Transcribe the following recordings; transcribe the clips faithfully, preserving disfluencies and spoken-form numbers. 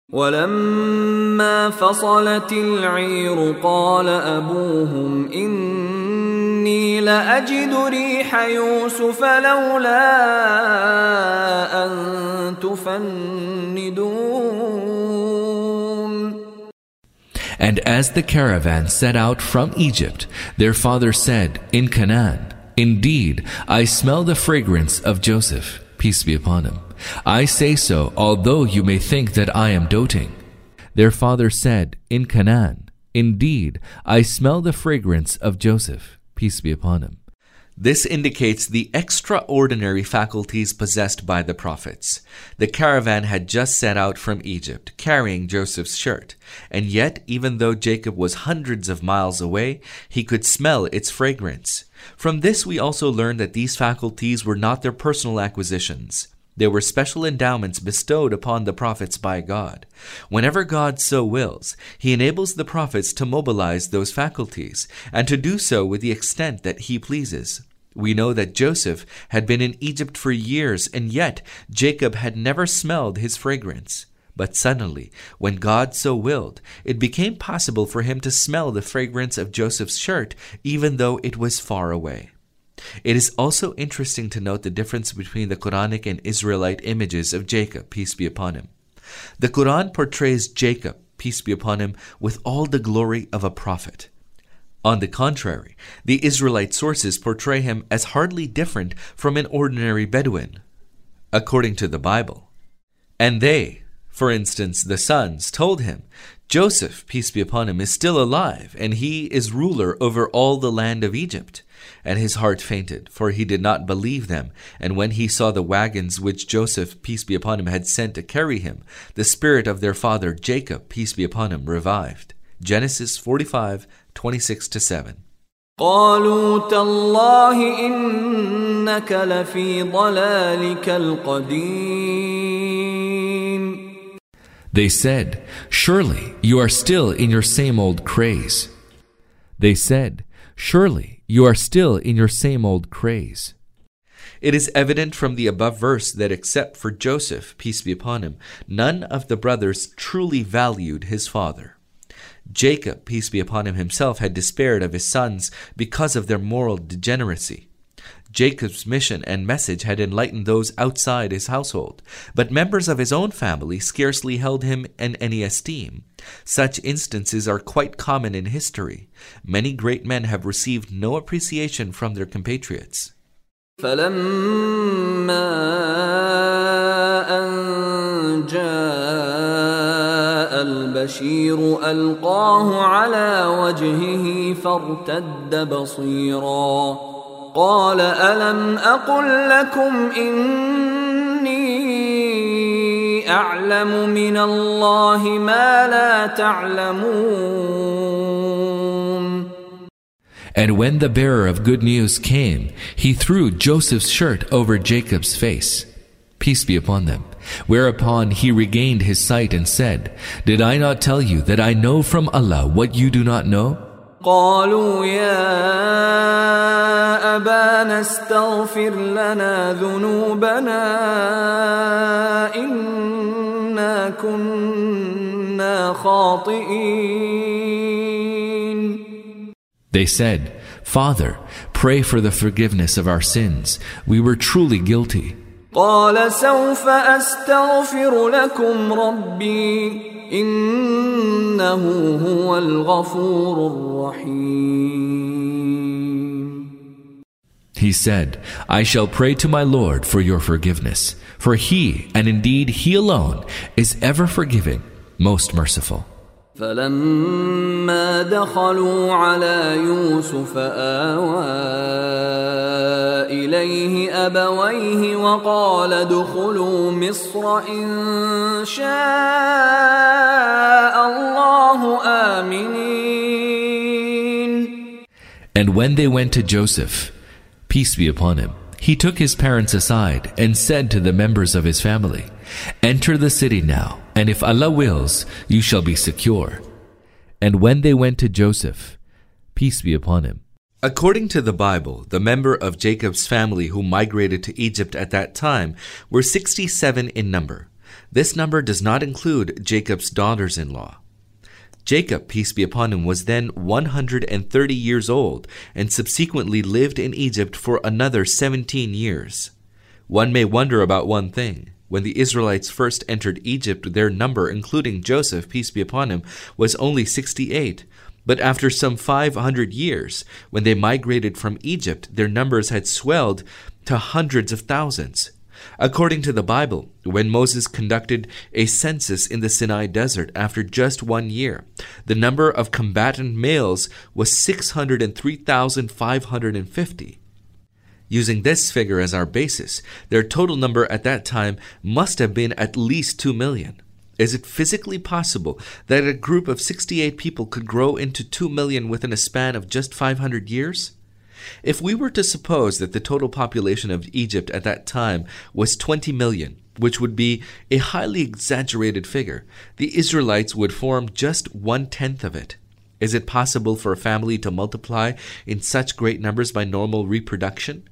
ولما فصلت العير قال أبوهم إني لأجد ريح يوسف لولا أن تفندون. And as the caravan set out from Egypt, their father said in Canaan, Indeed, I smell the fragrance of Joseph, peace be upon him. I say so, although you may think that I am doting. Their father said in Canaan, Indeed, I smell the fragrance of Joseph, peace be upon him. This indicates the extraordinary faculties possessed by the prophets. The caravan had just set out from Egypt, carrying Joseph's shirt, and yet, even though Jacob was hundreds of miles away, he could smell its fragrance. From this we also learn that these faculties were not their personal acquisitions. They were special endowments bestowed upon the prophets by God. Whenever God so wills, He enables the prophets to mobilize those faculties, and to do so with the extent that He pleases. We know that Joseph had been in Egypt for years, and yet Jacob had never smelled his fragrance. But suddenly, when God so willed, it became possible for him to smell the fragrance of Joseph's shirt, even though it was far away. It is also interesting to note the difference between the Quranic and Israelite images of Jacob, peace be upon him. The Quran portrays Jacob, peace be upon him, with all the glory of a prophet. On the contrary, the Israelite sources portray him as hardly different from an ordinary Bedouin, according to the Bible. And they, for instance, the sons, told him, Joseph, peace be upon him, is still alive, and he is ruler over all the land of Egypt. And his heart fainted, for he did not believe them. And when he saw the wagons which Joseph, peace be upon him, had sent to carry him, the spirit of their father Jacob, peace be upon him, revived. Genesis forty-five, twenty-six to seven. قالوا تالله إنك لفي ضلالك القديم. They said, Surely you are still in your same old craze. They said, Surely you are still in your same old craze. It is evident from the above verse that except for Joseph, peace be upon him, none of the brothers truly valued his father. Jacob, peace be upon him, himself had despaired of his sons because of their moral degeneracy. Jacob's mission and message had enlightened those outside his household, but members of his own family scarcely held him in any esteem. Such instances are quite common in history. Many great men have received no appreciation from their compatriots. فَلَمَّا أَن جَاءَ الْبَشِيرُ أَلْقَاهُ عَلَى وَجْهِهِ فَارْتَدَّ بَصِيرًا قال ألم أقل لكم إني أعلم من الله ما لا تعلمون. And when the bearer of good news came, he threw Joseph's shirt over Jacob's face, peace be upon them, whereupon he regained his sight and said, Did I not tell you that I know from Allah what you do not know? قالوا يا أبانا استغفر لنا ذنوبنا إنا كنا خاطئين. They said, Father, pray for the forgiveness of our sins. We were truly guilty. قال سوف أستغفر لكم ربي إنه هو الغفور الرحيم. He said, I shall pray to my Lord for your forgiveness, for He, and indeed He alone, is ever forgiving, most merciful. فلما دخلوا على يوسف آوى إليه أبويه وقال ادخلوا مصر إن شاء الله آمنين. And when they went to Joseph, peace be upon him, he took his parents aside and said to the members of his family, Enter the city now, and if Allah wills, you shall be secure. And when they went to Joseph, peace be upon him. According to the Bible, the member of Jacob's family who migrated to Egypt at that time were sixty-seven in number. This number does not include Jacob's daughters-in-law. Jacob, peace be upon him, was then one hundred thirty years old and subsequently lived in Egypt for another seventeen years. One may wonder about one thing. When the Israelites first entered Egypt, their number, including Joseph, peace be upon him, was only sixty-eight. But after some five hundred years, when they migrated from Egypt, their numbers had swelled to hundreds of thousands. According to the Bible, when Moses conducted a census in the Sinai desert after just one year, the number of combatant males was six hundred three thousand five hundred fifty. Using this figure as our basis, their total number at that time must have been at least two million. Is it physically possible that a group of sixty-eight people could grow into two million within a span of just five hundred years? If we were to suppose that the total population of Egypt at that time was twenty million, which would be a highly exaggerated figure, the Israelites would form just one-tenth of it. Is it possible for a family to multiply in such great numbers by normal reproduction?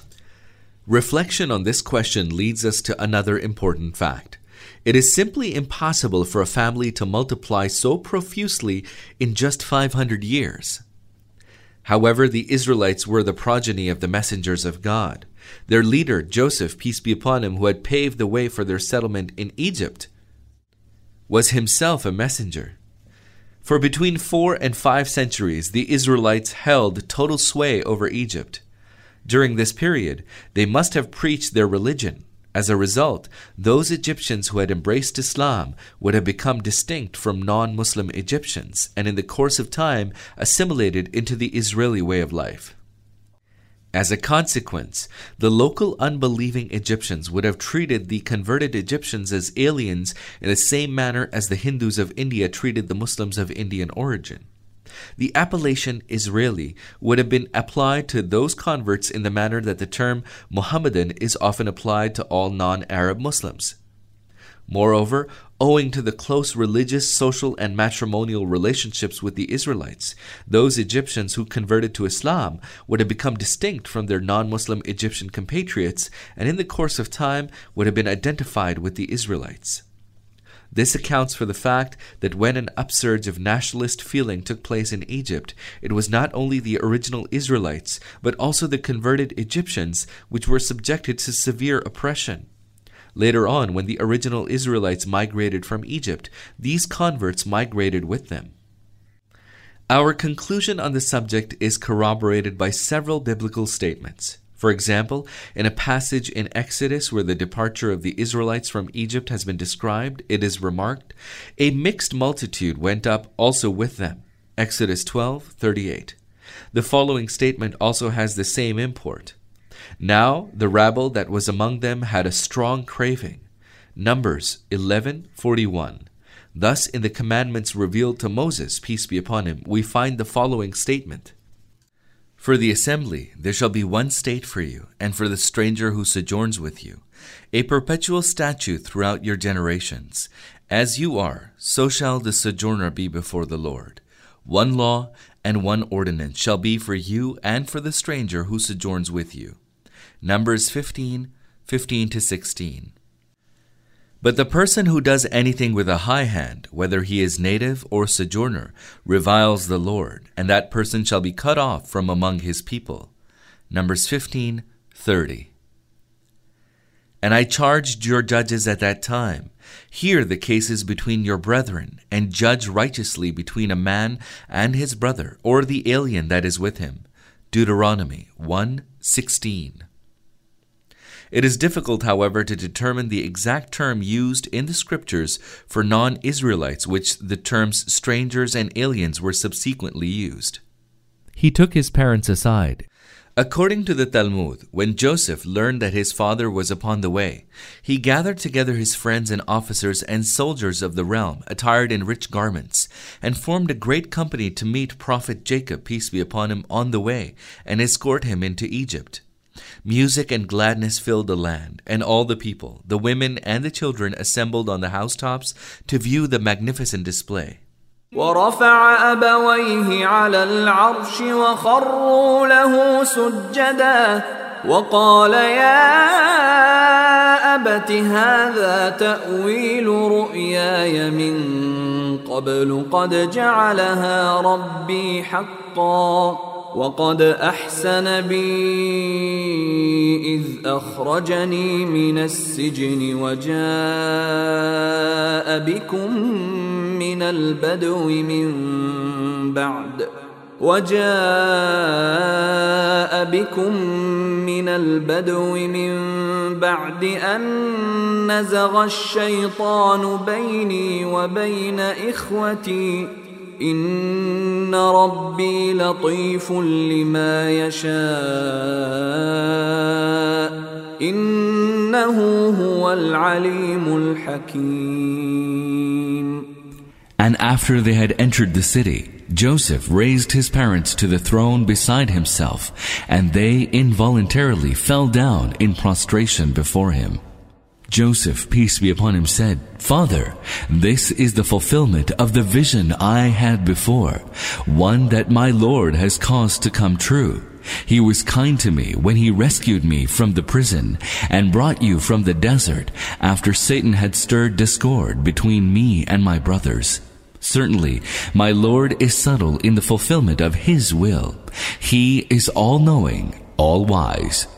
Reflection on this question leads us to another important fact. It is simply impossible for a family to multiply so profusely in just five hundred years. However, the Israelites were the progeny of the messengers of God. Their leader, Joseph, peace be upon him, who had paved the way for their settlement in Egypt, was himself a messenger. For between four and five centuries, the Israelites held total sway over Egypt. During this period, they must have preached their religion. As a result, those Egyptians who had embraced Islam would have become distinct from non-Muslim Egyptians and in the course of time assimilated into the Israeli way of life. As a consequence, the local unbelieving Egyptians would have treated the converted Egyptians as aliens in the same manner as the Hindus of India treated the Muslims of Indian origin. The appellation Israeli would have been applied to those converts in the manner that the term Muhammadan is often applied to all non-Arab Muslims. Moreover, owing to the close religious, social, and matrimonial relationships with the Israelites, those Egyptians who converted to Islam would have become distinct from their non-Muslim Egyptian compatriots and in the course of time would have been identified with the Israelites. This accounts for the fact that when an upsurge of nationalist feeling took place in Egypt, it was not only the original Israelites, but also the converted Egyptians which were subjected to severe oppression. Later on, when the original Israelites migrated from Egypt, these converts migrated with them. Our conclusion on the subject is corroborated by several biblical statements. For example, in a passage in Exodus where the departure of the Israelites from Egypt has been described, it is remarked, "A mixed multitude went up also with them." Exodus twelve thirty-eight. The following statement also has the same import. "Now the rabble that was among them had a strong craving." Numbers eleven forty-one. Thus, in the commandments revealed to Moses, peace be upon him, we find the following statement. "For the assembly there shall be one state for you, and for the stranger who sojourns with you, a perpetual statute throughout your generations. As you are, so shall the sojourner be before the Lord. One law and one ordinance shall be for you and for the stranger who sojourns with you." Numbers fifteen fifteen to sixteen. But the person who does anything with a high hand, whether he is native or sojourner, reviles the Lord, and that person shall be cut off from among his people. Numbers fifteen thirty. "And I charged your judges at that time, hear the cases between your brethren, and judge righteously between a man and his brother, or the alien that is with him." Deuteronomy one sixteen. It is difficult, however, to determine the exact term used in the scriptures for non-Israelites, which the terms strangers and aliens were subsequently used. He took his parents aside. According to the Talmud, when Joseph learned that his father was upon the way, he gathered together his friends and officers and soldiers of the realm, attired in rich garments, and formed a great company to meet Prophet Jacob, peace be upon him, on the way, and escort him into Egypt. Music and gladness filled the land, and all the people, the women and the children, assembled on the housetops to view the magnificent display. ورفع أبويه على العرش وخروا له سجدا وقال يا أبت هذا تأويل رؤياي من قبل قد جعلها ربي حقا وقد أحسن بي إذ أخرجني من السجن وجاء بكم من البدو من بعد وجاء بكم من البدو من بعد أن نزغ الشيطان بيني وبين إخوتي إن ربي لطيف لما يشاء إنه هو العليم الحكيم. And after they had entered the city, Joseph raised his parents to the throne beside himself, and they involuntarily fell down in prostration before him. Joseph, peace be upon him, said, "Father, this is the fulfillment of the vision I had before, one that my Lord has caused to come true. He was kind to me when he rescued me from the prison and brought you from the desert after Satan had stirred discord between me and my brothers. Certainly, my Lord is subtle in the fulfillment of His will. He is all-knowing, all-wise."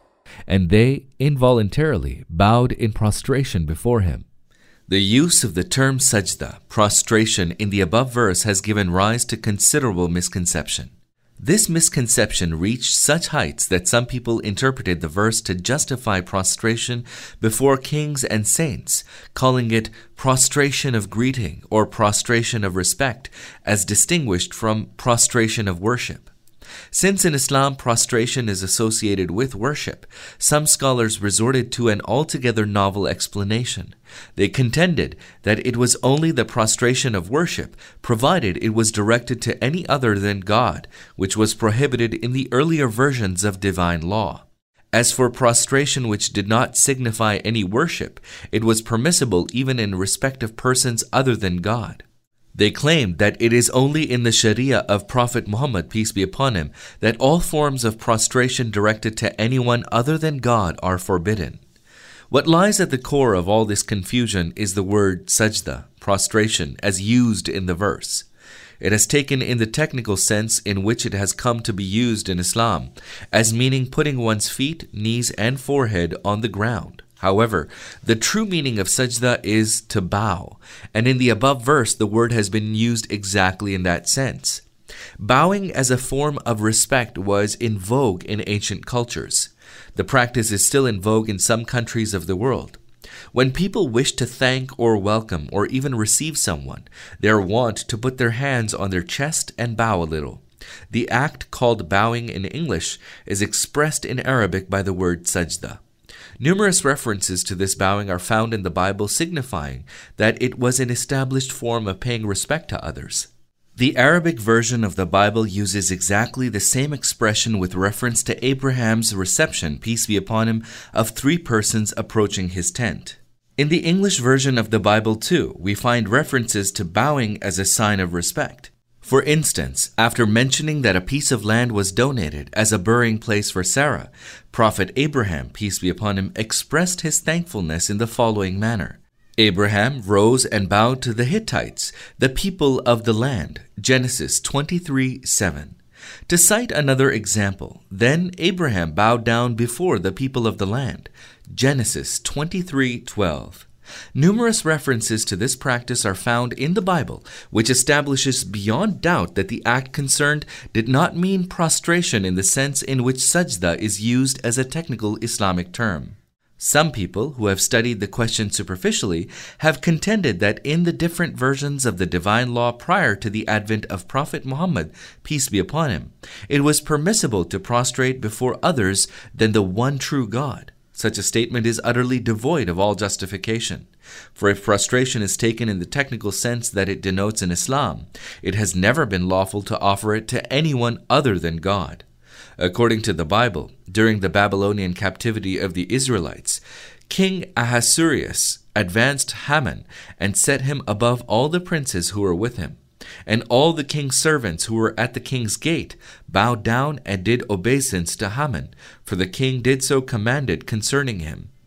And they involuntarily bowed in prostration before him. The use of the term sajda, prostration, in the above verse has given rise to considerable misconception. This misconception reached such heights that some people interpreted the verse to justify prostration before kings and saints, calling it prostration of greeting or prostration of respect, as distinguished from prostration of worship. Since in Islam prostration is associated with worship, some scholars resorted to an altogether novel explanation. They contended that it was only the prostration of worship, provided it was directed to any other than God, which was prohibited in the earlier versions of divine law. As for prostration which did not signify any worship, it was permissible even in respect of persons other than God. They claimed that it is only in the Sharia of Prophet Muhammad, peace be upon him, that all forms of prostration directed to anyone other than God are forbidden. What lies at the core of all this confusion is the word sajda, prostration, as used in the verse. It has taken in the technical sense in which it has come to be used in Islam, as meaning putting one's feet, knees, and forehead on the ground. However, the true meaning of sajda is to bow, and in the above verse the word has been used exactly in that sense. Bowing as a form of respect was in vogue in ancient cultures. The practice is still in vogue in some countries of the world. When people wish to thank or welcome or even receive someone, they are wont to put their hands on their chest and bow a little. The act called bowing in English is expressed in Arabic by the word sajda. Numerous references to this bowing are found in the Bible, signifying that it was an established form of paying respect to others. The Arabic version of the Bible uses exactly the same expression with reference to Abraham's reception, peace be upon him, of three persons approaching his tent. In the English version of the Bible, too, we find references to bowing as a sign of respect. For instance, after mentioning that a piece of land was donated as a burying place for Sarah, Prophet Abraham, peace be upon him, expressed his thankfulness in the following manner. Abraham rose and bowed to the Hittites, the people of the land. Genesis twenty-three seven. To cite another example, then Abraham bowed down before the people of the land. Genesis twenty-three twelve. Numerous references to this practice are found in the Bible, which establishes beyond doubt that the act concerned did not mean prostration in the sense in which sajda is used as a technical Islamic term. Some people who have studied the question superficially have contended that in the different versions of the divine law prior to the advent of Prophet Muhammad, peace be upon him, it was permissible to prostrate before others than the one true God. Such a statement is utterly devoid of all justification. For if prostration is taken in the technical sense that it denotes in Islam, it has never been lawful to offer it to anyone other than God. According to the Bible, during the Babylonian captivity of the Israelites, King Ahasuerus advanced Haman and set him above all the princes who were with him. And all the king's servants who were at the king's gate bowed down and did obeisance to Haman, for the king did so commanded concerning him.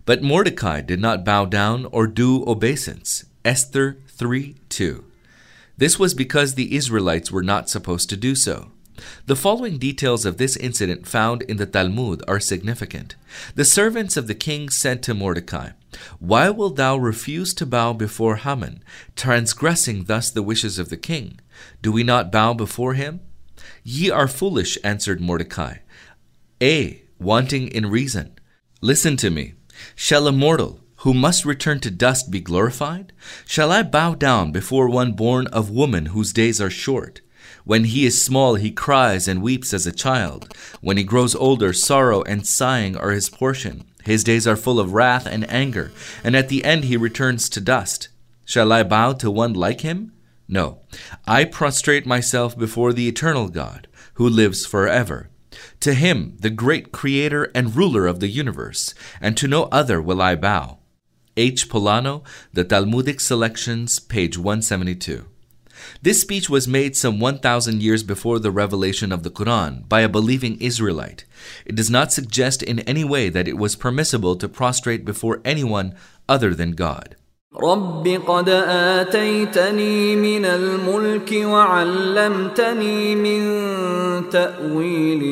But Mordecai did not bow down or do obeisance. Esther three two. This was because the Israelites were not supposed to do so. The following details of this incident found in the Talmud are significant. The servants of the king said to Mordecai, "Why wilt thou refuse to bow before Haman, transgressing thus the wishes of the king? Do we not bow before him?" "Ye are foolish," answered Mordecai, "A, wanting in reason. Listen to me. Shall a mortal who must return to dust be glorified? Shall I bow down before one born of woman whose days are short? When he is small, he cries and weeps as a child. When he grows older, sorrow and sighing are his portion. His days are full of wrath and anger, and at the end he returns to dust. Shall I bow to one like him? No, I prostrate myself before the eternal God, who lives forever. To him, the great creator and ruler of the universe, and to no other will I bow." H. Polano, The Talmudic Selections, page one seventy-two. This speech was made some one thousand years before the revelation of the Quran by a believing Israelite. It does not suggest in any way that it was permissible to prostrate before anyone other than God. رب قد آتيتني من الملك وعلمتني من تأويل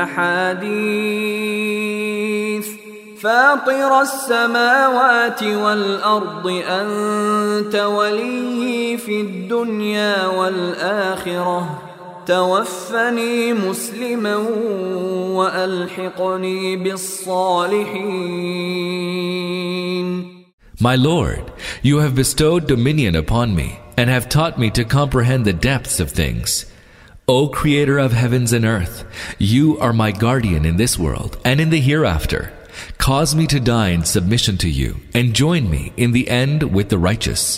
الأحاديث فاطر السماوات والأرض أنت ولي في الدنيا والآخرة توفني مسلما وألحقني بالصالحين. My Lord, you have bestowed dominion upon me and have taught me to comprehend the depths of things. O Creator of heavens and earth, you are my guardian in this world and in the hereafter. Cause me to die in submission to you and join me in the end with the righteous.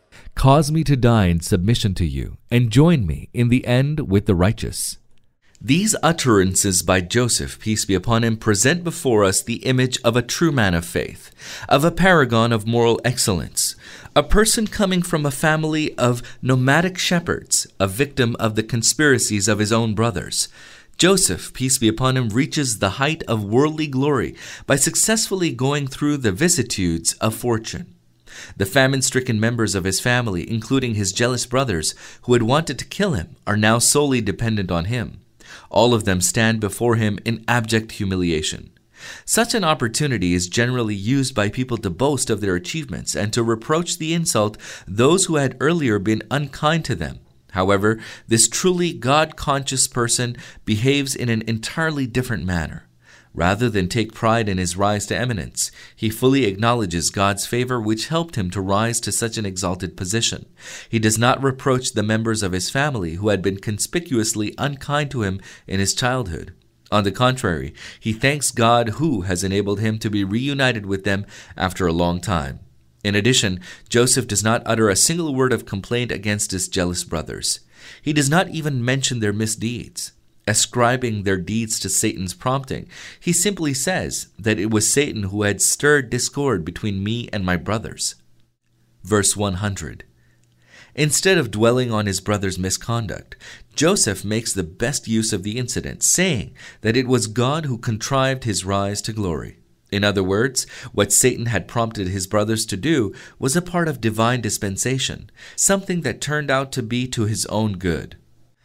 Cause me to die in submission to you and join me in the end with the righteous. These utterances by Joseph, peace be upon him, present before us the image of a true man of faith, of a paragon of moral excellence, a person coming from a family of nomadic shepherds, a victim of the conspiracies of his own brothers. Joseph, peace be upon him, reaches the height of worldly glory by successfully going through the vicissitudes of fortune. The famine-stricken members of his family, including his jealous brothers who had wanted to kill him, are now solely dependent on him. All of them stand before him in abject humiliation. Such an opportunity is generally used by people to boast of their achievements and to reproach the insult those who had earlier been unkind to them. However, this truly God-conscious person behaves in an entirely different manner. Rather than take pride in his rise to eminence, he fully acknowledges God's favor which helped him to rise to such an exalted position. He does not reproach the members of his family who had been conspicuously unkind to him in his childhood. On the contrary, he thanks God who has enabled him to be reunited with them after a long time. In addition, Joseph does not utter a single word of complaint against his jealous brothers. He does not even mention their misdeeds. Ascribing their deeds to Satan's prompting, he simply says that it was Satan who had stirred discord between me and my brothers. Verse one hundred. Instead of dwelling on his brother's misconduct, Joseph makes the best use of the incident, saying that it was God who contrived his rise to glory. In other words, what Satan had prompted his brothers to do was a part of divine dispensation, something that turned out to be to his own good.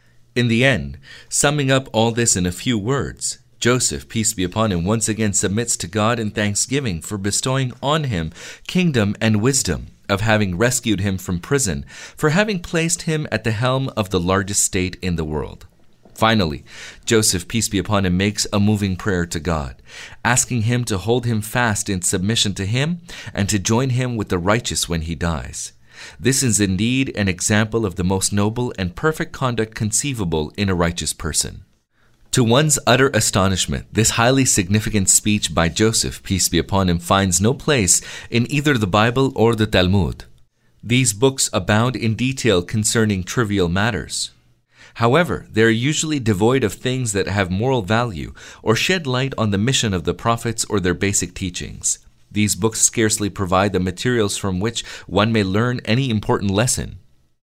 In the end, summing up all this in a few words, Joseph, peace be upon him, once again submits to God in thanksgiving for bestowing on him kingdom and wisdom, of having rescued him from prison, for having placed him at the helm of the largest state in the world. Finally, Joseph, peace be upon him, makes a moving prayer to God, asking him to hold him fast in submission to him and to join him with the righteous when he dies. This is indeed an example of the most noble and perfect conduct conceivable in a righteous person. To one's utter astonishment, this highly significant speech by Joseph, peace be upon him, finds no place in either the Bible or the Talmud. These books abound in detail concerning trivial matters. However, they are usually devoid of things that have moral value or shed light on the mission of the prophets or their basic teachings. These books scarcely provide the materials from which one may learn any important lesson.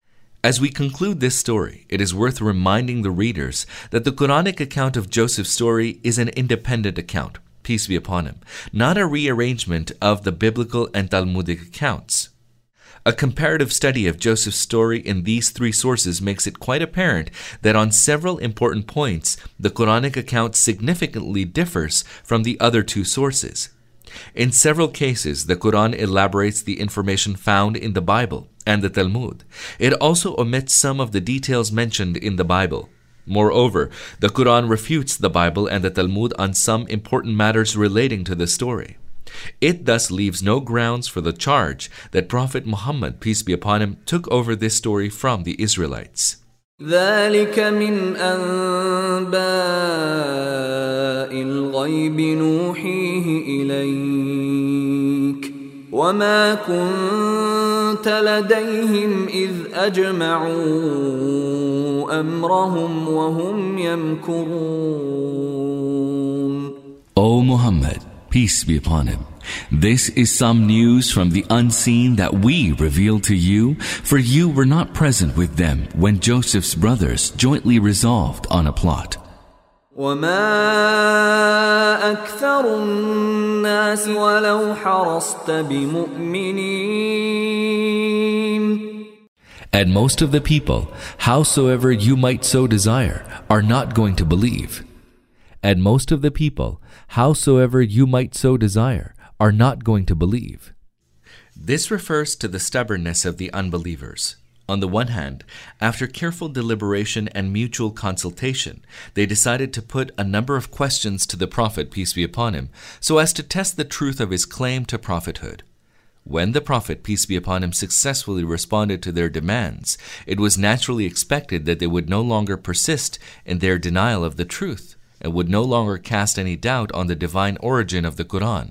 As we conclude this story, it is worth reminding the readers that the Quranic account of Joseph's story is an independent account, peace be upon him, not a rearrangement of the biblical and Talmudic accounts. A comparative study of Joseph's story in these three sources makes it quite apparent that on several important points, the Quranic account significantly differs from the other two sources. In several cases, the Quran elaborates the information found in the Bible and the Talmud. It also omits some of the details mentioned in the Bible. Moreover, the Quran refutes the Bible and the Talmud on some important matters relating to the story. It thus leaves no grounds for the charge that Prophet Muhammad, peace be upon him, took over this story from the Israelites. ذلك من أنباء الغيب نوحيه إليك وما كنت لديهم إذ أجمعوا أمرهم وهم يمكرون. O Muhammad, peace be upon him, this is some news from the unseen that we revealed to you, for you were not present with them when Joseph's brothers jointly resolved on a plot. وَمَا أَكْثَرُ النَّاسِ وَلَوْ حَرَصْتَ بِمُؤْمِنِينَ. And most of the people, howsoever you might so desire, are not going to believe. And most of the people, howsoever you might so desire, are not going to believe. This refers to the stubbornness of the unbelievers. On the one hand, after careful deliberation and mutual consultation, they decided to put a number of questions to the Prophet, peace be upon him, so as to test the truth of his claim to prophethood. When the Prophet, peace be upon him, successfully responded to their demands, it was naturally expected that they would no longer persist in their denial of the truth, and would no longer cast any doubt on the divine origin of the Quran.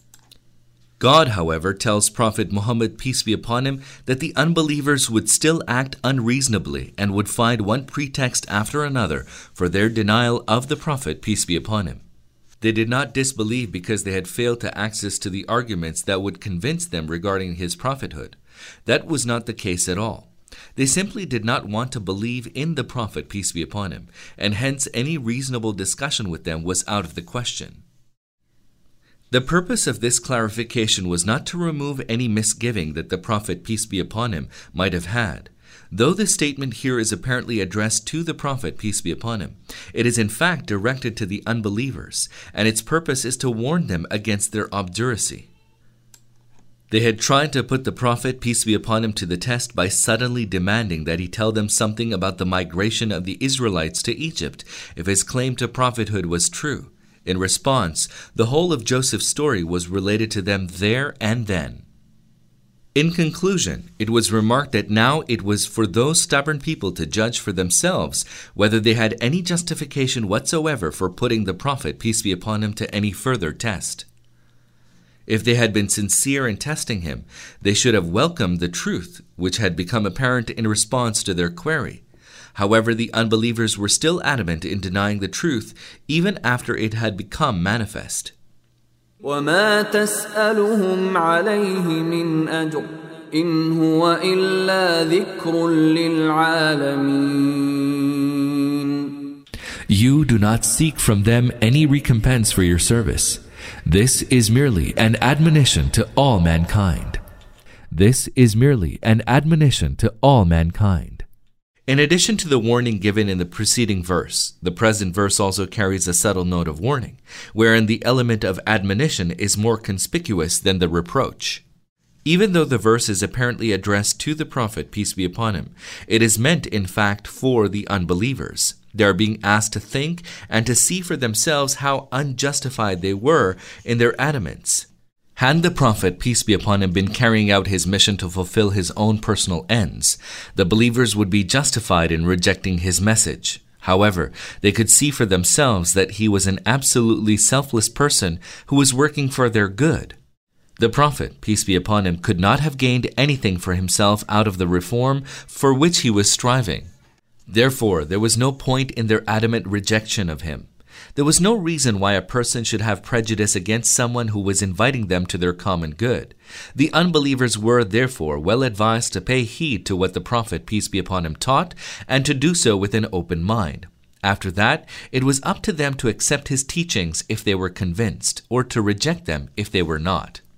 God, however, tells Prophet Muhammad, peace be upon him, that the unbelievers would still act unreasonably and would find one pretext after another for their denial of the Prophet, peace be upon him. They did not disbelieve because they had failed to access to the arguments that would convince them regarding his prophethood. That was not the case at all. They simply did not want to believe in the Prophet, peace be upon him, and hence any reasonable discussion with them was out of the question. The purpose of this clarification was not to remove any misgiving that the Prophet, peace be upon him, might have had. Though the statement here is apparently addressed to the Prophet, peace be upon him, it is in fact directed to the unbelievers, and its purpose is to warn them against their obduracy. They had tried to put the Prophet, peace be upon him, to the test by suddenly demanding that he tell them something about the migration of the Israelites to Egypt if his claim to prophethood was true. In response, the whole of Joseph's story was related to them there and then. In conclusion, it was remarked that now it was for those stubborn people to judge for themselves whether they had any justification whatsoever for putting the Prophet, peace be upon him, to any further test. If they had been sincere in testing him, they should have welcomed the truth which had become apparent in response to their query. However, the unbelievers were still adamant in denying the truth even after it had become manifest. وَمَا تَسْأَلُهُمْ عَلَيْهِ مِنْ أَجْرٍ إِنْ هُوَ إِلَّا ذِكْرٌ لِلْعَالَمِينَ. You do not seek from them any recompense for your service. This is merely an admonition to all mankind. This is merely an admonition to all mankind. In addition to the warning given in the preceding verse, the present verse also carries a subtle note of warning, wherein the element of admonition is more conspicuous than the reproach. Even though the verse is apparently addressed to the Prophet, peace be upon him, it is meant in fact for the unbelievers. They are being asked to think and to see for themselves how unjustified they were in their adamants. Had the Prophet, peace be upon him, been carrying out his mission to fulfill his own personal ends, the believers would be justified in rejecting his message. However, they could see for themselves that he was an absolutely selfless person who was working for their good. The Prophet, peace be upon him, could not have gained anything for himself out of the reform for which he was striving. Therefore, there was no point in their adamant rejection of him. There was no reason why a person should have prejudice against someone who was inviting them to their common good. The unbelievers were, therefore, well advised to pay heed to what the Prophet, peace be upon him, taught, and to do so with an open mind. After that, it was up to them to accept his teachings if they were convinced, or to reject them if they were not.